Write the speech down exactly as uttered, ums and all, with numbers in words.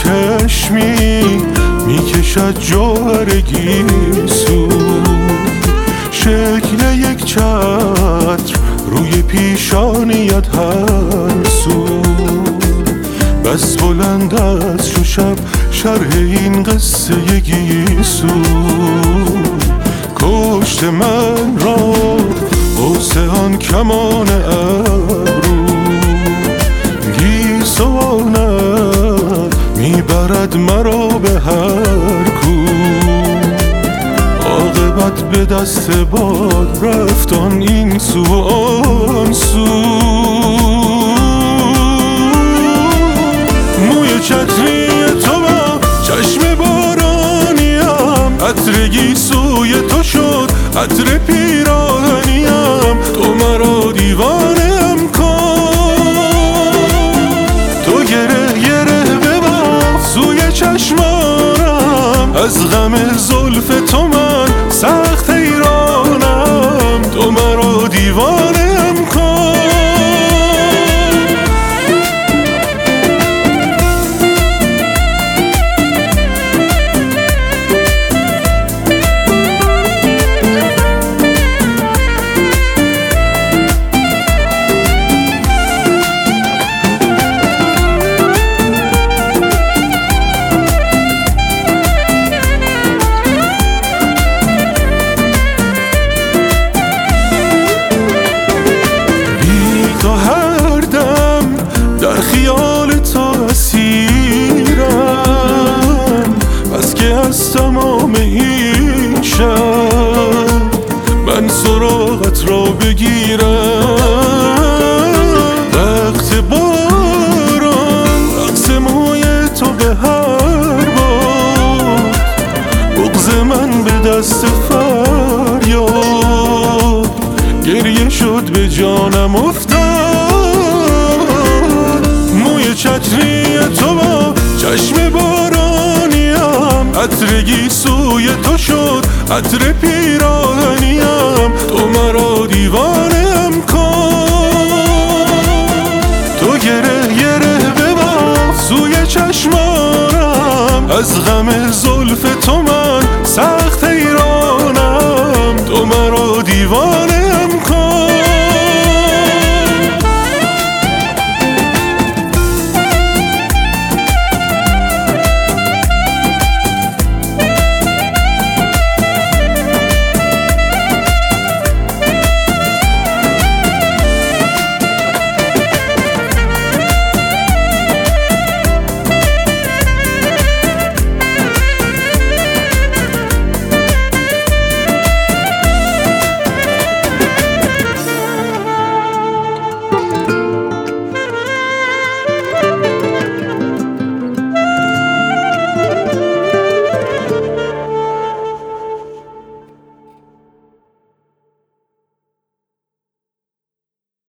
چشمی میکشد جوهر گیسو، شکل یک چتر روی پیشانیت هر سو. بس بلند است شو شب شرح این قصه گیسو، کشت من را قوس آن کمان ابرو. گیسوانت میبرد مرا به هر کو، عاقبت به دست باد رفتان این سو و آن سو. موی چتری تو با چشم بارانیم، عطر گیسوی تو شد عطر پیراهنیم. تو مرا دیوانم کن، تو گره گره بباف سوی چشمانم. از غم زلف تو من سخت حیرانم، تو مرا دیوانم کن. در خیال تو اسیرم، بس که از تمام این شب من سراغت را بگیرم. وقت باران رقص موی تو به هر باد، بغض من به دست فریاد گریه شد به جانم افتاد. چتری تو با چشم بارانیم، عطر گیسوی تو شد عطر پیراهنیم. تو مرا دیوانم کن، تو گره گره بباف سوی چشمانم. از غم